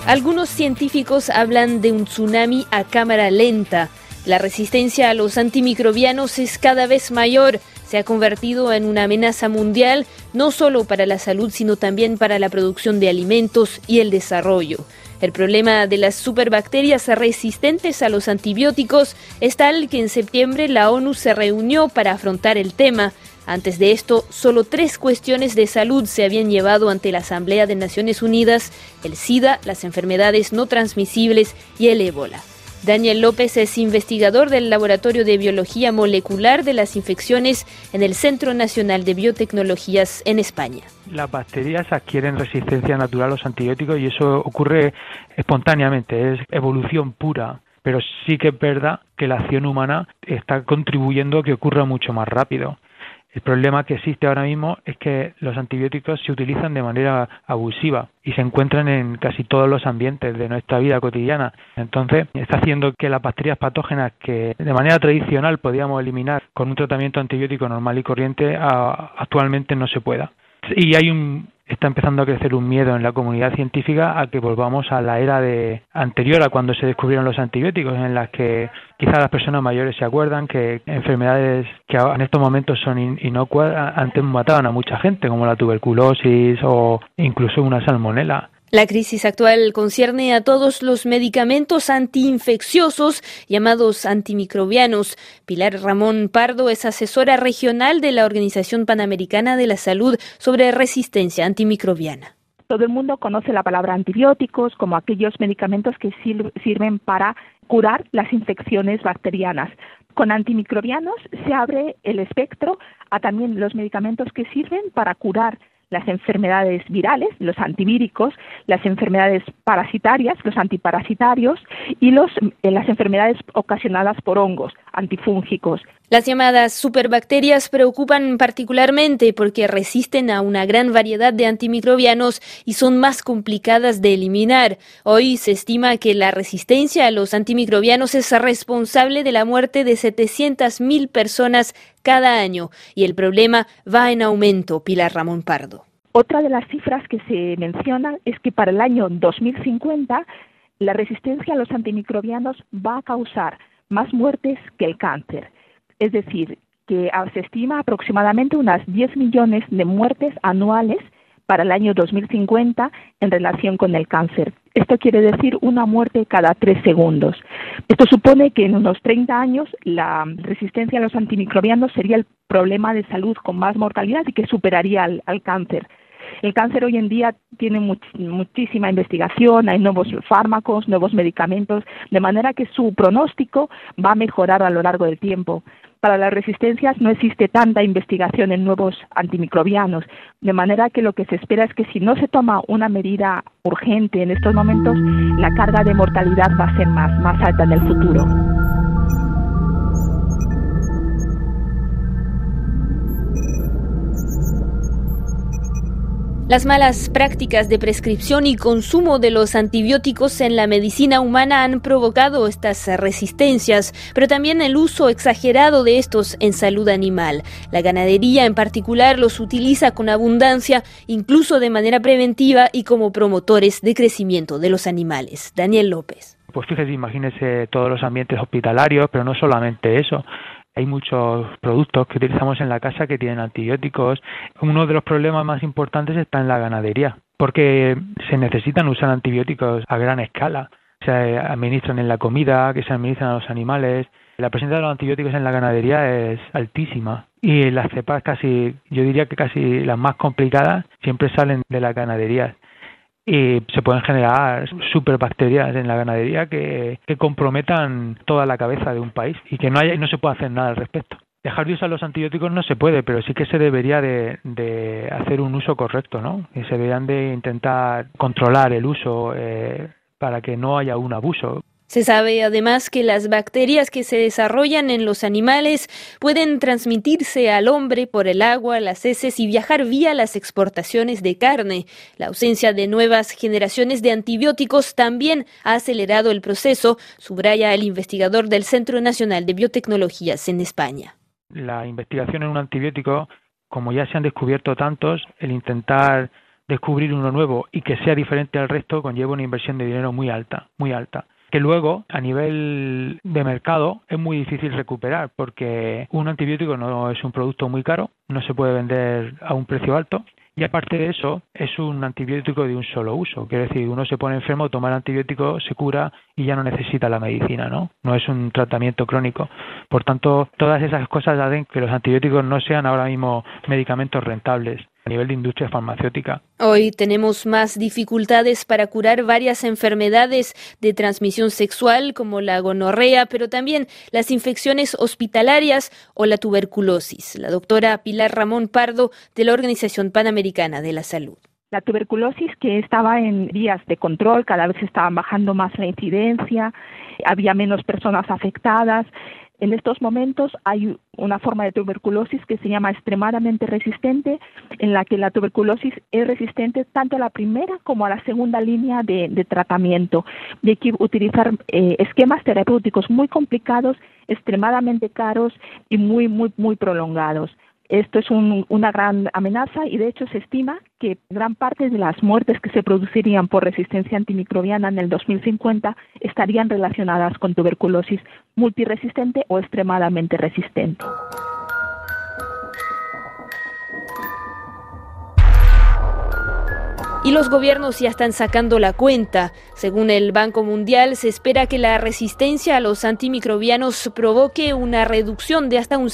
Algunos científicos hablan de un tsunami a cámara lenta. La resistencia a los antimicrobianos es cada vez mayor. Se ha convertido en una amenaza mundial, no solo para la salud, sino también para la producción de alimentos y el desarrollo. El problema de las superbacterias resistentes a los antibióticos es tal que en septiembre la ONU se reunió para afrontar el tema. Antes de esto, solo 3 cuestiones de salud se habían llevado ante la Asamblea de Naciones Unidas: el SIDA, las enfermedades no transmisibles y el ébola. Daniel López es investigador del Laboratorio de Biología Molecular de las Infecciones en el Centro Nacional de Biotecnologías en España. Las bacterias adquieren resistencia natural a los antibióticos y eso ocurre espontáneamente, es evolución pura. Pero sí que es verdad que la acción humana está contribuyendo a que ocurra mucho más rápido. El problema que existe ahora mismo es que los antibióticos se utilizan de manera abusiva y se encuentran en casi todos los ambientes de nuestra vida cotidiana. Entonces, está haciendo que las bacterias patógenas que de manera tradicional podíamos eliminar con un tratamiento antibiótico normal y corriente, actualmente no se pueda. Y está empezando a crecer un miedo en la comunidad científica a que volvamos a la era anterior a cuando se descubrieron los antibióticos, en las que quizás las personas mayores se acuerdan que enfermedades que en estos momentos son inocuas antes mataban a mucha gente, como la tuberculosis o incluso una salmonela. La crisis actual concierne a todos los medicamentos antiinfecciosos llamados antimicrobianos. Pilar Ramón Pardo es asesora regional de la Organización Panamericana de la Salud sobre resistencia antimicrobiana. Todo el mundo conoce la palabra antibióticos como aquellos medicamentos que sirven para curar las infecciones bacterianas. Con antimicrobianos se abre el espectro a también los medicamentos que sirven para curar las enfermedades virales, los antivíricos, las enfermedades parasitarias, los antiparasitarios y las enfermedades ocasionadas por hongos, antifúngicos. Las llamadas superbacterias preocupan particularmente porque resisten a una gran variedad de antimicrobianos y son más complicadas de eliminar. Hoy se estima que la resistencia a los antimicrobianos es responsable de la muerte de 700.000 personas cada año y el problema va en aumento. Pilar Ramón Pardo. Otra de las cifras que se mencionan es que para el año 2050 la resistencia a los antimicrobianos va a causar más muertes que el cáncer. Es decir, que se estima aproximadamente unas 10 millones de muertes anuales para el año 2050 en relación con el cáncer. Esto quiere decir una muerte cada 3 segundos. Esto supone que en unos 30 años la resistencia a los antimicrobianos sería el problema de salud con más mortalidad y que superaría al cáncer. El cáncer hoy en día tiene muchísima investigación, hay nuevos fármacos, nuevos medicamentos, de manera que su pronóstico va a mejorar a lo largo del tiempo. Para las resistencias no existe tanta investigación en nuevos antimicrobianos, de manera que lo que se espera es que si no se toma una medida urgente en estos momentos, la carga de mortalidad va a ser más alta en el futuro. Las malas prácticas de prescripción y consumo de los antibióticos en la medicina humana han provocado estas resistencias, pero también el uso exagerado de estos en salud animal. La ganadería en particular los utiliza con abundancia, incluso de manera preventiva y como promotores de crecimiento de los animales. Daniel López. Pues fíjese, imagínese todos los ambientes hospitalarios, pero no solamente eso. Hay muchos productos que utilizamos en la casa que tienen antibióticos. Uno de los problemas más importantes está en la ganadería, porque se necesitan usar antibióticos a gran escala. Se administran en la comida, que se administran a los animales. La presencia de los antibióticos en la ganadería es altísima. Y las cepas yo diría que casi las más complicadas siempre salen de las ganaderías. Y se pueden generar superbacterias en la ganadería que comprometan toda la cabeza de un país y que no se puede hacer nada al respecto. Dejar de usar los antibióticos no se puede, pero sí que se debería de hacer un uso correcto, ¿no? Y se deberían de intentar controlar el uso para que no haya un abuso. Se sabe además que las bacterias que se desarrollan en los animales pueden transmitirse al hombre por el agua, las heces y viajar vía las exportaciones de carne. La ausencia de nuevas generaciones de antibióticos también ha acelerado el proceso, subraya el investigador del Centro Nacional de Biotecnologías en España. La investigación en un antibiótico, como ya se han descubierto tantos, el intentar descubrir uno nuevo y que sea diferente al resto conlleva una inversión de dinero muy alta, que luego a nivel de mercado es muy difícil recuperar porque un antibiótico no es un producto muy caro, no se puede vender a un precio alto. Y aparte de eso, es un antibiótico de un solo uso. Quiere decir, uno se pone enfermo, toma el antibiótico, se cura y ya no necesita la medicina, ¿no? No es un tratamiento crónico. Por tanto, todas esas cosas hacen que los antibióticos no sean ahora mismo medicamentos rentables a nivel de industria farmacéutica. Hoy tenemos más dificultades para curar varias enfermedades de transmisión sexual como la gonorrea, pero también las infecciones hospitalarias o la tuberculosis. La doctora Pilar Ramón Pardo, de la Organización Panamericana de la Salud. La tuberculosis, que estaba en vías de control, cada vez estaban bajando más la incidencia, había menos personas afectadas. En estos momentos hay una forma de tuberculosis que se llama extremadamente resistente, en la que la tuberculosis es resistente tanto a la primera como a la segunda línea de tratamiento. Y hay que utilizar esquemas terapéuticos muy complicados, extremadamente caros y muy prolongados. Esto es una gran amenaza y de hecho se estima que gran parte de las muertes que se producirían por resistencia antimicrobiana en el 2050 estarían relacionadas con tuberculosis multiresistente o extremadamente resistente. Y los gobiernos ya están sacando la cuenta. Según el Banco Mundial, se espera que la resistencia a los antimicrobianos provoque una reducción de hasta un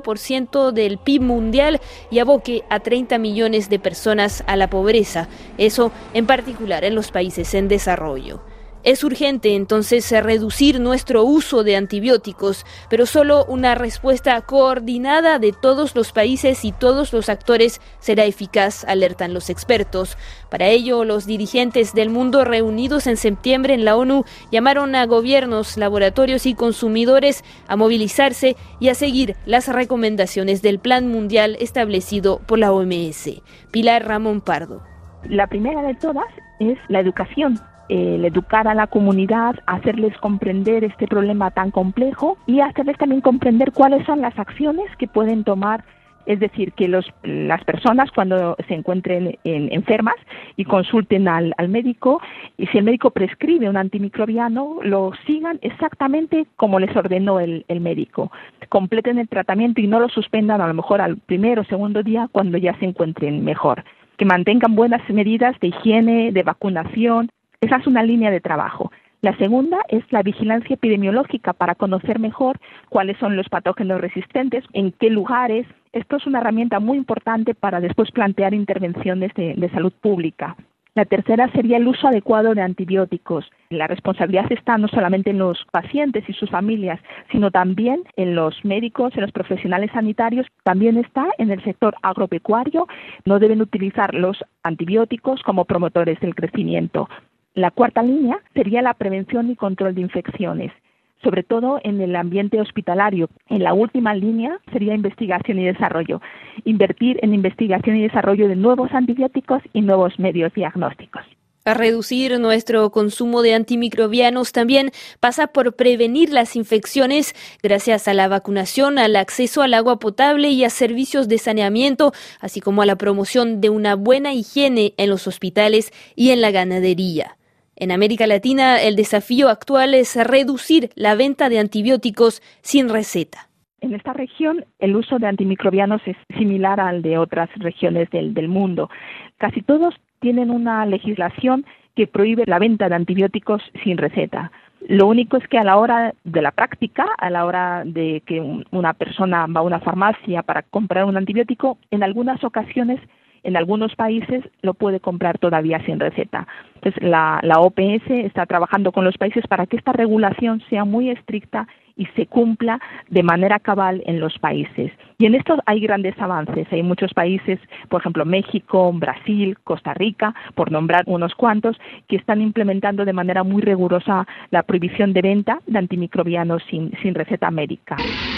5% del PIB mundial y aboque a 30 millones de personas a la pobreza. Eso en particular en los países en desarrollo. Es urgente entonces reducir nuestro uso de antibióticos, pero solo una respuesta coordinada de todos los países y todos los actores será eficaz, alertan los expertos. Para ello, los dirigentes del mundo reunidos en septiembre en la ONU llamaron a gobiernos, laboratorios y consumidores a movilizarse y a seguir las recomendaciones del Plan Mundial establecido por la OMS. Pilar Ramón Pardo. La primera de todas es la educación. El educar a la comunidad, hacerles comprender este problema tan complejo y hacerles también comprender cuáles son las acciones que pueden tomar. Es decir, que las personas cuando se encuentren enfermas y consulten al médico, y si el médico prescribe un antimicrobiano, lo sigan exactamente como les ordenó el médico. Completen el tratamiento y no lo suspendan a lo mejor al primer o segundo día cuando ya se encuentren mejor. Que mantengan buenas medidas de higiene, de vacunación. Esa es una línea de trabajo. La segunda es la vigilancia epidemiológica para conocer mejor cuáles son los patógenos resistentes, en qué lugares. Esto es una herramienta muy importante para después plantear intervenciones de salud pública. La tercera sería el uso adecuado de antibióticos. La responsabilidad está no solamente en los pacientes y sus familias, sino también en los médicos, en los profesionales sanitarios. También está en el sector agropecuario. No deben utilizar los antibióticos como promotores del crecimiento. La cuarta línea sería la prevención y control de infecciones, sobre todo en el ambiente hospitalario. En la última línea sería investigación y desarrollo. Invertir en investigación y desarrollo de nuevos antibióticos y nuevos medios diagnósticos. A reducir nuestro consumo de antimicrobianos también pasa por prevenir las infecciones gracias a la vacunación, al acceso al agua potable y a servicios de saneamiento, así como a la promoción de una buena higiene en los hospitales y en la ganadería. En América Latina, el desafío actual es reducir la venta de antibióticos sin receta. En esta región, el uso de antimicrobianos es similar al de otras regiones del mundo. Casi todos tienen una legislación que prohíbe la venta de antibióticos sin receta. Lo único es que a la hora de la práctica, a la hora de que una persona va a una farmacia para comprar un antibiótico, en algunas ocasiones, en algunos países lo puede comprar todavía sin receta. Entonces, la OPS está trabajando con los países para que esta regulación sea muy estricta y se cumpla de manera cabal en los países. Y en esto hay grandes avances. Hay muchos países, por ejemplo México, Brasil, Costa Rica, por nombrar unos cuantos, que están implementando de manera muy rigurosa la prohibición de venta de antimicrobianos sin receta médica.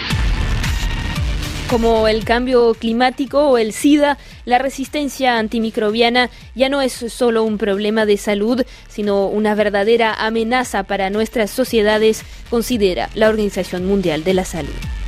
Como el cambio climático o el SIDA, la resistencia antimicrobiana ya no es solo un problema de salud, sino una verdadera amenaza para nuestras sociedades, considera la Organización Mundial de la Salud.